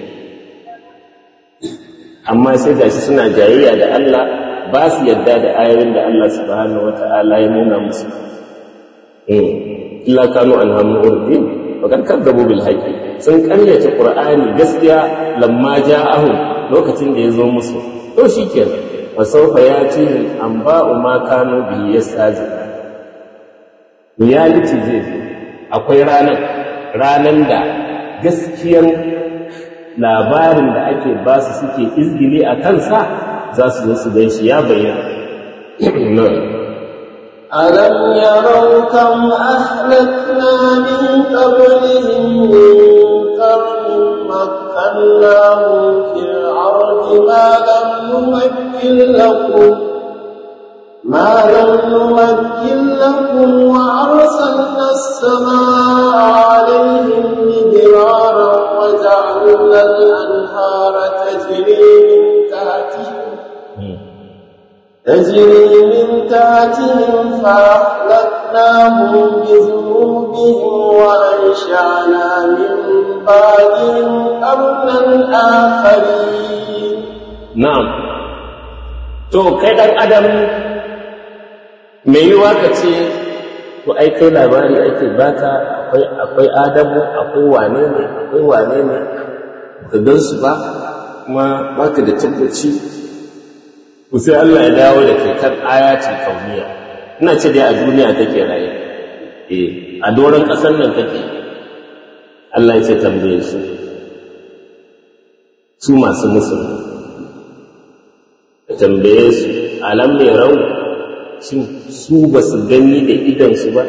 Amma sai gashi suna jayayya da Allah, ba su yadda da ayoyin da Allah subhanahu wata'ala ya nuna musu. Eh, illa kanu anhamu urdin, wa kan kadzabu bil haqqi. Sun karyata Qur'ani gaskiya lamma ja'ahum, lokacin da ya zo musu. To shikenan, wa sawfa yatihim anba'u ma kanu bihi yastahzi. Reality zai zo. Akwai ranan ranan da gaskiyar labarin da ake ba su suke izgili a kansa za su zo su gan shi ya bayyana. ألم يروا كم أهلكنا من قبلهم من قرن مكناهم في الأرض ما لم نمكن لكم ما لم نمكن لكم وأرسلنا السماء عليهم مدرارا وجعلنا الأنهار تجري من تحتهم تجري من تحتهم فأهلكناهم بذنوبهم وأنشأنا من بعدهم قرنا آخرين. نعم. To kai ɗan adam mai yiwa ka ce to ai kai labari ake baka akwai akwai adamu akwai wane ne akwai wane ne ka gan su ba kuma baka da tabbaci. Ku sai Allah ya dawo da kai kan ayatul kauniya. Ina ce dai a duniya take raye, eh a doron ƙasar nan take. Allah ya ce tambaye su su masu musulmi, ka tambaye su alam ne rau, shin su ba su gani da idansu ba,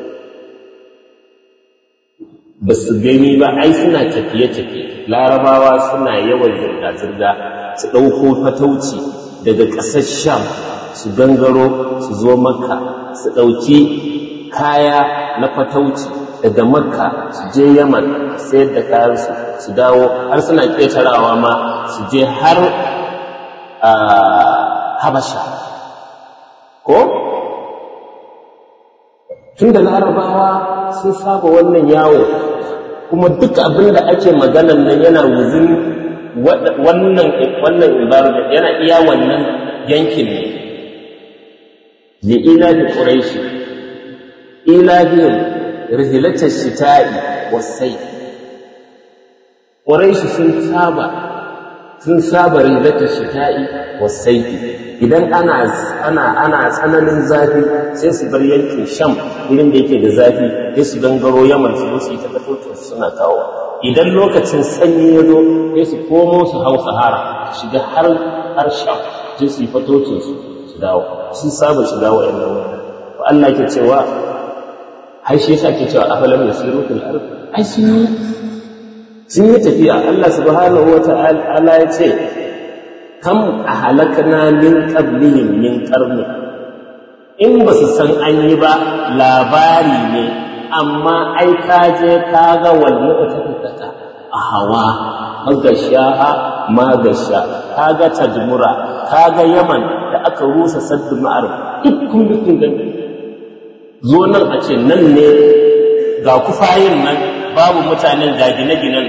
ba su gani ba. Ai suna tafiye-tafiye, larabawa suna yawan zirga-zirga, su ɗauko fatauci daga ƙasar sham su gangaro su zo makka, su ɗauki kaya na fatauci daga makka su je yaman sayar da kayansu su dawo, har suna ƙetarawa ma su je har a habasha ko tun da larabawa sun saba wannan yawo kuma duk abin da ake maganan nan yana wuzin wannan wannan environment yana iya wannan yankin ne li ilahi quraishi ilahihim rihlatash shita'i was-sayf quraishi sun saba sun saba rihlatash shita'i was-sayf idan ana ana ana tsananin zafi sai su bar yankin sham wurin da yake da zafi sai su gangaro yaman su zo su yi ta fatoto suna kawo idan lokacin sanyi ya zo sai su komo su hau sahara su shiga har har sham sai su yi fatocin su su dawo sun saba shiga wa'annan wurare Allah ke cewa har shi yasa ke cewa afalam yasiru fil ard ai sun yi sun yi tafiya Allah subhanahu wata'ala ya ce kam ahlakna min qablihim min qarni in ba su san an yi ba labari ne amma ai ka je ka ga wal mu'tafika a hawa magashaha magasha ka ga tadmura ka ga yaman da aka rusa saddu ma'arif duk kun dukkan gani zo nan a ce nan ne ga kufayin nan babu mutanen ga gine-ginen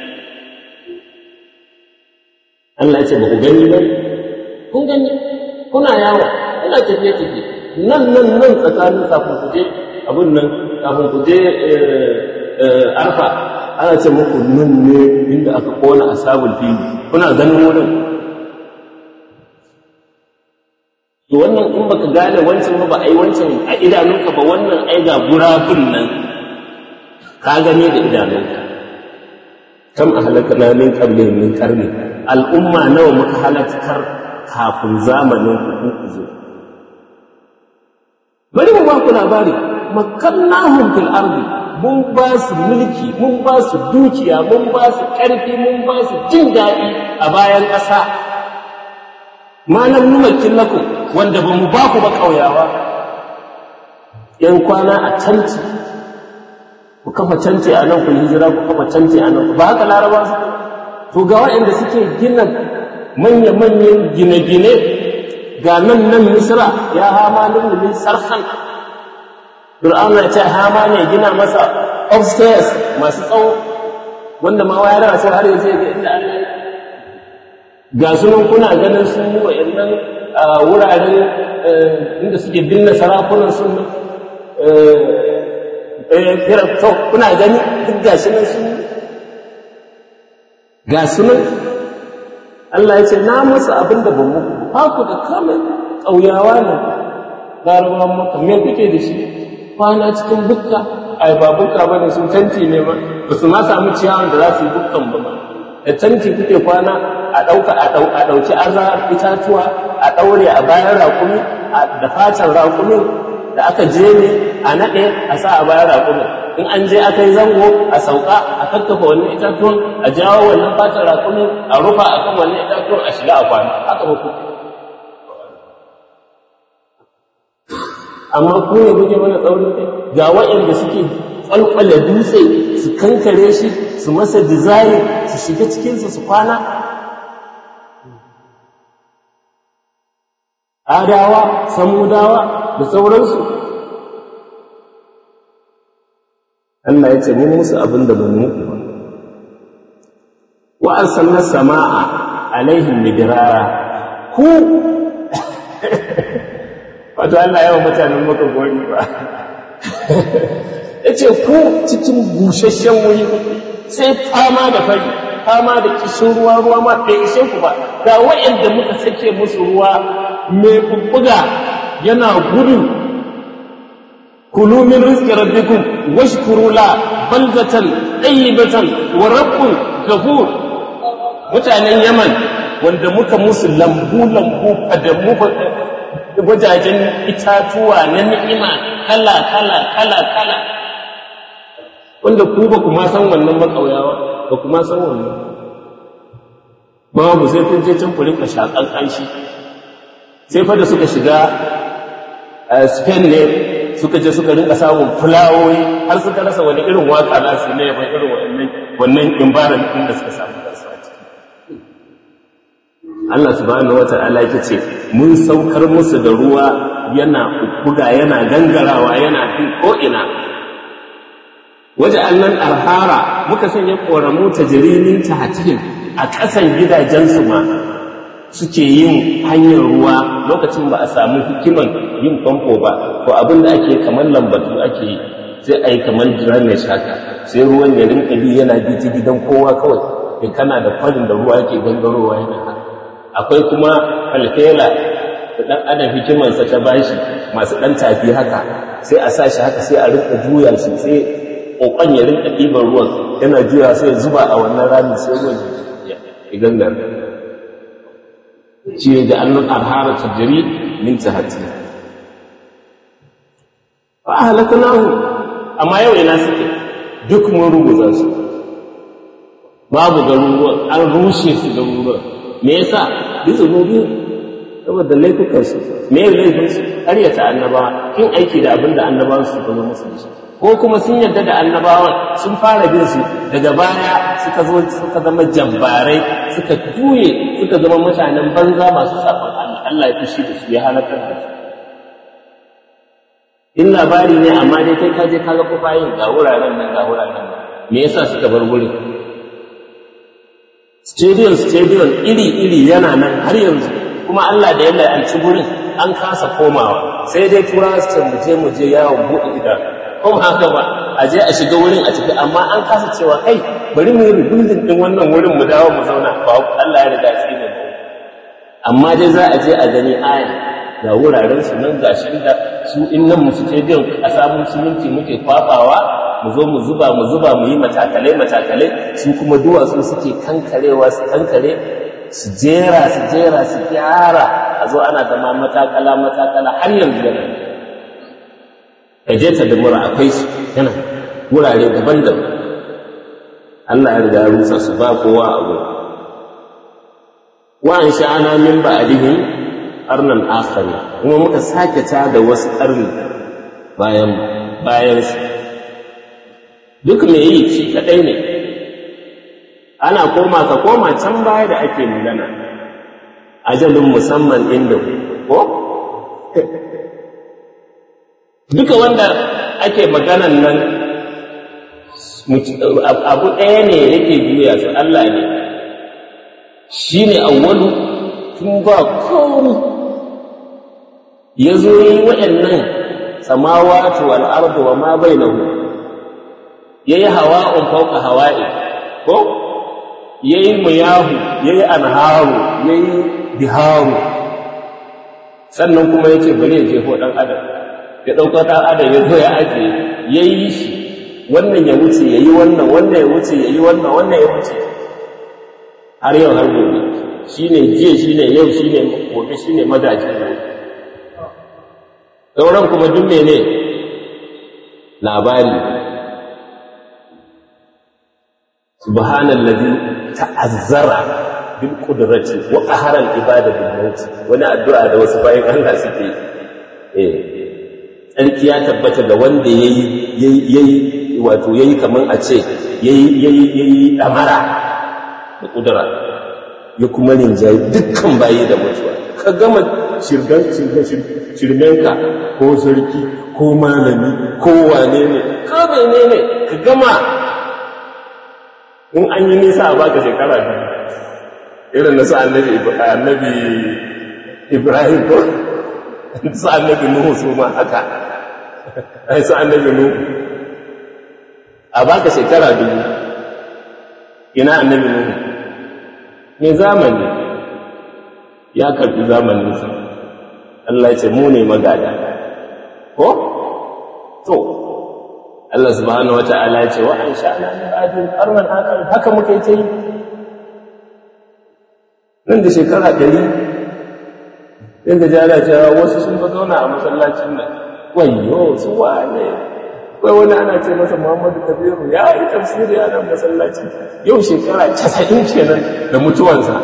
Allah ya ce ba ku gani ba kun gani kuna yawo kuna tafiye-tafiye nan nan nan tsakanin kafin ku je abin nan kafin ku je arfa ana ce muku nan ne inda aka kona ashabul fil kuna ganin wurin to wannan in baka gane wancan ba ai wancan a idanunka ba wannan ai ga gurabun nan ka gane da idanunka kam ahlakna min qabli min qarni al'umma nawa muka halakar kafin zamanin ku ku zo bari mu ba ku labari makannahum fil ardi mun ba su mulki mun ba su dukiya mun ba su ƙarfi mun ba su jin daɗi a bayan ƙasa malam numakin lakum wanda ba mu ba ku ba ƙauyawa yan kwana a canci ku kafa canci a nan ku hijira ku kafa canci a nan ba haka laraba su to ga waɗanda suke gina manya-manyan gine-gine ga nan nan misra ya hama lullubin sarhan fir'auna ya ce hama ne gina masa upstairs masu tsawo wanda ma wayar da har yaje ga inda Allah ya ga sunan kuna ganin sun yi wa'annan wuraren inda suke binne sarakunan sun eh to kuna gani duk ga sunan sun ga sunan Allah ya ce na musu abinda ban muku ba ku da kamar ƙauyawa ne larabawan maka me kuke da shi kwana cikin bukka ai ba bukka bane sun tanti ne ma ba su ma samu ciyawan da za su yi bukkan ba da tanti kuke kwana a ɗauka a ɗau a ɗauki azar itatuwa a ɗaure a bayan raƙumi da fatan raƙumin da aka je ne a naɗe a sa a bayan raƙumin in an je aka yi zango a sauka a kakkafa wannan itatuwan a jawo wannan fatan raƙumin a rufa a kan wannan itatuwan a shiga a kwana haka ba kuke amma ku ne kuke mana tsaurin kai ga waɗanda suke kwalkwale dutse su kankare shi su masa dizayin su shiga cikinsa su kwana adawa samudawa da sauransu Allah ya ce mun musu abin da mun muku ba wa arsalna samaa alaihim midrara ku wato Allah yawan mutanen maka gori ba ya ce ku cikin busasshen wuri sai fama da fari fama da kishin ruwa ruwa ma bai ishe ku ba ga waɗanda muka sake musu ruwa mai bubbuga yana gudu kulu min rizqi rabbikum washkuru la baldatan tayyibatan wa rabbun ghafur mutanen Yaman wanda muka musu lambu lambu fadamu wajajen itatuwa na ni'ima kala kala kala kala wanda ku ba kuma san wannan makauyawa ba kuma san wannan babu sai kun je can ku rinka shakan kanshi sai fa da suka shiga Spain ne suka je suka rinka samun fulawoyi har suka rasa wani irin waka na su ne ban irin wannan wannan environment din da suka samu kansu a ciki Allah subhanahu wata'ala yake ce mun saukar musu da ruwa yana buga yana gangarawa yana bin ko'ina. Waje annan arhara muka sanya ƙoramu ta jirimin ta hatin a ƙasan gidajensu ma suke yin hanyar ruwa lokacin ba a samu hikiman yin famfo ba, to abin da ake kamar lambatu ake yi, sai a yi kamar drainage haka, sai ruwan ya rinka bi yana bi ta gidan kowa kawai, in kana da kwarin da ruwa yake gangarowa yana haka. Akwai kuma falfela da ɗan adam hikimansa ta bashi masu ɗan tafi haka, sai a sa shi haka sai a rinka juya shi, sai ƙoƙon ya rinka ɗiban ruwan yana juya sai ya zuba a wannan rami sai ruwan ya gangar. Shi ne da annan arhara ta jiri min ta hati. Ba a halaka nahu, amma yau ina suke duk mun rubuza su. Babu garuruwan, an rushe su garuruwan. Me yasa? Bisa gobe, saboda laifukansu. Me ya laifinsu? Ƙaryata annabawa, kin aiki da abin da annabawan su zo musu da shi. Ko kuma sun yarda da annabawan sun fara bin su, daga baya suka zo suka zama jabbarai, suka juye suka zama mutanen banza masu sabon Allah. Allah ya fushi da su ya halakar da su. In labari ne amma dai kai ka je ka ga kufayin ga wuraren nan ga wuraren nan. Me yasa suka bar wurin? Stadium stadium iri-iri yana nan har yanzu, kuma Allah da yalla an ci gurin an kasa komawa, sai dai turawa su mu je mu je yawon buɗe idan ko haka ba a je a shiga wurin a ciki, amma an kasa cewa kai bari mu yi rebuilding din wannan wurin mu dawo mu zauna, ba Allah ya riga shi ne. Amma dai za a je a gani aya ga wuraren su nan gashi da su in nan mu stadium a sabon siminti muke kwafawa mu zo mu zuba mu zuba mu yi matakalai matakalai, su kuma duwatsu suke kankarewa su kankare su jera su jera su gyara, a zo ana zama matakala matakala har yanzu yana ka je ta da mura akwai su yana wurare daban-daban. Allah ya riga rusa su ba kowa a gurin. Wa in sha'ana min ba'dihim qarnan akhari, kuma muka sake ta da wasu ƙarni bayan bayan su. Duk me yi shi kadai ne, ana koma ka koma can baya da ake magana, ajalin musamman inda ko duka wanda ake maganan nan abu ɗaya ne yake juya su, Allah ne shi ne awwalu tun ba komi ya zo yi waɗannan samawati wal ardu wa ma bainahu, yayi hawa'un fawqa hawa'i ko yayi muyahu yayi anharu yayi biharu, sannan kuma yace bari ya jefo dan adam, ya dauko dan adam ya zo ya aje yayi shi, wannan ya wuce yayi wannan, wannan ya wuce yayi wannan, wannan ya wuce har yau har gobe. Shine jiya shine yau shine gobe shine madaji. Sauran kuma duk mene labari. Subhanallazi ta'azzara bil qudrati wa qahara al ibada bil maut. Wani addu'a da wasu bayan Allah suke eh tsarki ya tabbata ga wanda yayi yayi wato yayi kaman a ce yayi yayi yayi damara da kudura, ya kuma rinjayi dukkan bayi da mutuwa. Ka gama shirgan shirmenka ko sarki ko malami ko wane ne ko menene ka gama, in an yi nisa a baka shekara biyu irin na su annabi annabi Ibrahim ko su annabi Nuhu su ma haka, ai su annabi Nuhu a baka shekara biyu. Ina annabi Nuhu ne zamani ya karbi zamaninsa, Allah ya ce mu ne magada ko to Allah subhanahu wata'ala ya ce wa an sha'ana min ba'din qarnan akhar, haka muke ta yi nan da shekara ɗari. Inda jara cewa wasu sun ba zauna a masallacin nan, wayo su wane, kai wani ana ce masa Muhammadu Kabiru ya yi tafsiri a nan masallaci yau shekara casa'in kenan da mutuwansa.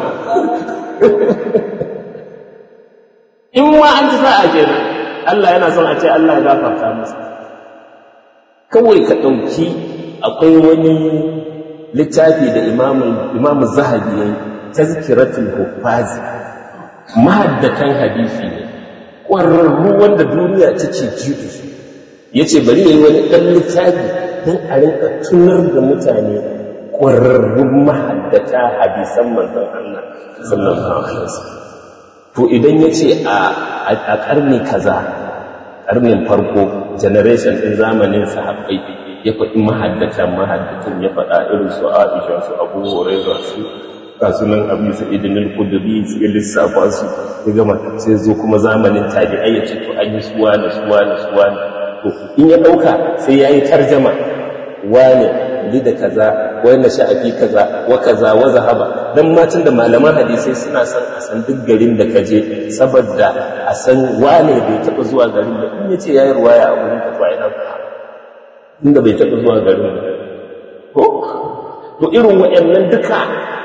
In ma an ci sa'a kenan, Allah yana son a ce Allah ya gafarta masa. Kawai ka ɗauki akwai wani littafi da imamu zahabi ya yi, tazkiratul huffazi, mahaddatan hadisi ne ƙwararru wanda duniya take ji da su ya ce bari ya yi wani ɗan littafi don a rinka tunar da mutane ƙwararrun mahaddata hadisan manzon Allah sallallahu alaihi wasallam. To idan ya ce a ƙarni kaza, ƙarnin farko generation ɗin zamanin sahabbai ya faɗi mahaddatan mahaddatan ya faɗa irin su Aisha su Abu Hurairah su kasunan Abu Sa'id al-Khudri su lissafa su ya gama sai zo kuma zamanin tabi'ai ya ce to an yi suwa da suwa da suwa to in ya ɗauka sai yayi tarjama wane da kaza wanda sha'afi kaza wa kaza wa zahaba dan matan da malaman hadisi suna san a san duk garin da kaje saboda a san wane bai taba zuwa garin da in yace yayi ruwaya a gurin ka to ai na inda bai taba zuwa garin ko to irin wayannan duka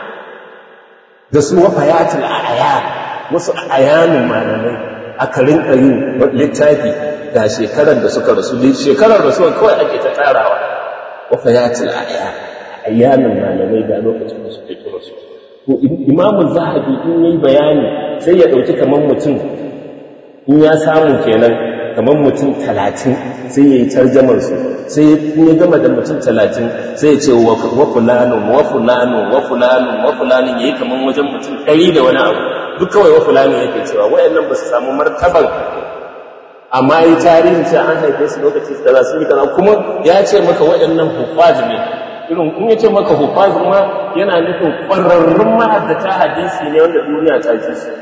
da su wafayatul aya wasu ayanun malamai aka rinka yin littafi da shekarar da suka rasu shekarar rasuwa kawai ake ta tarawa wafayatul aya ayyamin malamai da lokacin da suke kira su to imamu zahabi in yayi bayani sai ya dauki kaman mutum in ya samu kenan kaman mutum talatin sai yayi tarjumar su sai in ya gama da mutum talatin sai ya ce wa fulanu wa fulanu wa fulanu wa fulanu yayi kaman wajen mutum ɗari da wani abu duk kawai wa fulanu yake cewa wayannan ba su samu martaban amma yi tarihin ce an haife su lokaci da za su yi kaza kuma ya ce maka waɗannan hufaz ne irin in ya ce maka hufaz ma yana nufin ƙwararrun mahaddata hadisi ne wanda duniya ta ji su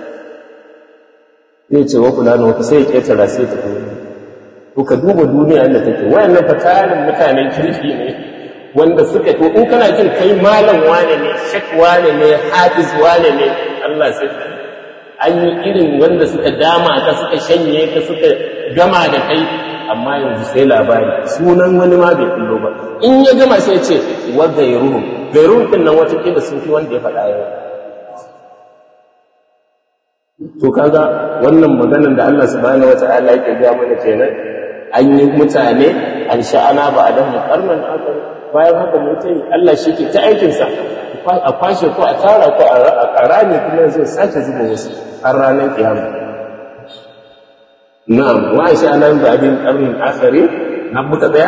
zai ce wa kula da wata sai ya ƙetara sai ta kuma to ka duba duniya inda take wayannan fatarin mutanen kirki ne wanda suka to in kana jin kai malam wane ne shek wane ne hafiz wane ne Allah sai an yi irin wanda suka dama ka suka shanye ka suka gama da kai amma yanzu sai labari sunan wani ma bai kullo ba in ya gama sai ce wa gairuhum gairuhum din nan wata kila sun fi wanda ya faɗa yau to kaga wannan maganar da Allah subhanahu wataala yake ga mana kenan an yi mutane an sha'ana ba adam karnan aka bayan haka mutai Allah shi ke ta aikin sa a kwashe ko a tara ko a rami kuma zai sake zuba wasu har ranar kiyama na'am wa sha'ana ba abin karnin akhari na buka daya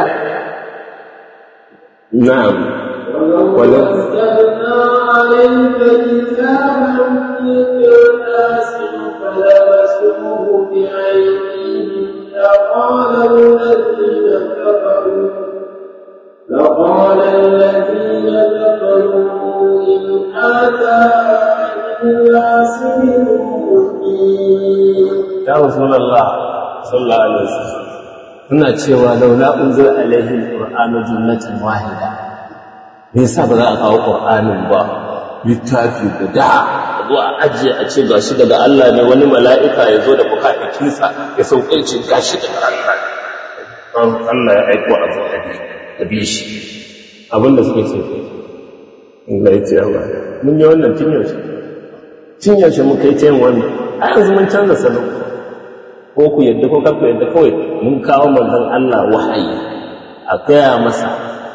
na'am ولو نزلنا عليك كتابا في قرطاس فلمسوه بعينيهم لقال الذين كفروا لقال الذين كفروا إن هذا إلا سحر مبين. يا رسول الله صلى الله عليه وسلم ina cewa laula unzila alaihi alqur'anu jumlatan wahida me yasa ba za a kawo qur'anin ba littafi guda zuwa ajiye a ce gashi daga Allah ne wani mala'ika ya zo da bukatunsa ya sauke ce gashi daga Allah Allah ya aiko a zo a bi shi abinda suke ce Allah ya ce Allah mun yi wannan tun yaushe tun yaushe muka yi ta yin wannan a yanzu mun canza salo ko ku yadda ko kar ku yadda kawai mun kawo manzon Allah wahayi a gaya masa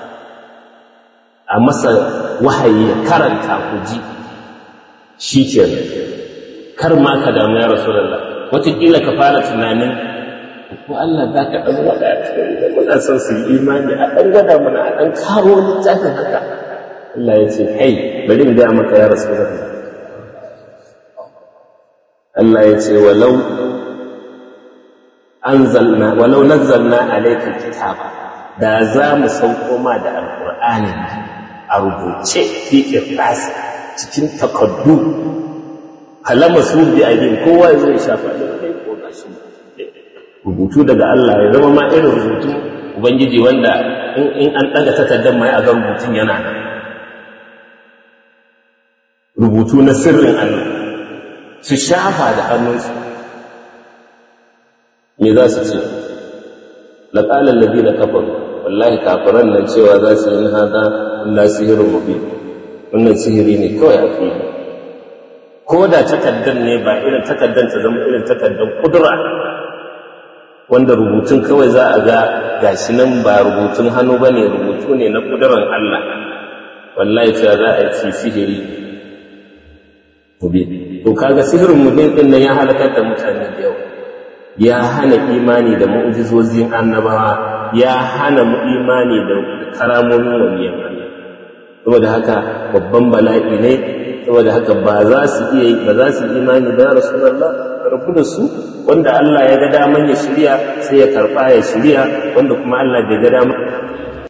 a masa wahayi ya karanta ku ji shi ke kar ma ka damu ya Rasulullah wataƙila ka fara tunanin ko Allah za ka ɗan gwada a cikin da muna son su yi imani a ɗan gwada mana a ɗan kawo littafin haka Allah ya ce hey bari in gaya maka ya Rasulullah Allah ya ce walau anzalna walau nazzalna alayka kitaba da za mu sauko ma da alqur'ani a rubuce fi qirtas cikin takaddu kalama su bi aidin kowa zai shafa da kai ko gashi rubutu daga Allah ya zama ma irin rubutu ubangiji wanda in in an daga takaddan mai a ga rubutun yana nan rubutu na sirrin Allah su shafa da hannunsu me za su ce laƙalar labi da kafar wallahi kafiran nan cewa za su yi hada Allah sihirin mubi wannan sihiri ne kawai a fili ko da takardar ne ba irin takardar ta zama irin takardar kudura wanda rubutun kawai za a ga gashi nan ba rubutun hannu ba ne rubutu ne na kuduran Allah wallahi cewa za a yi sihiri mubi to kaga sihirin mubi din nan ya halakar da mutane da yawa ya hana imani da mu'jizozin annabawa, ya hana mu imani da karamomin waliyan Allah. Saboda haka babban bala'i ne, saboda haka ba za su iya ba za su imani da Rasulullah, rabu da su. Wanda Allah ya ga daman ya shirya sai ya karɓa ya shirya, wanda kuma Allah bai ga daman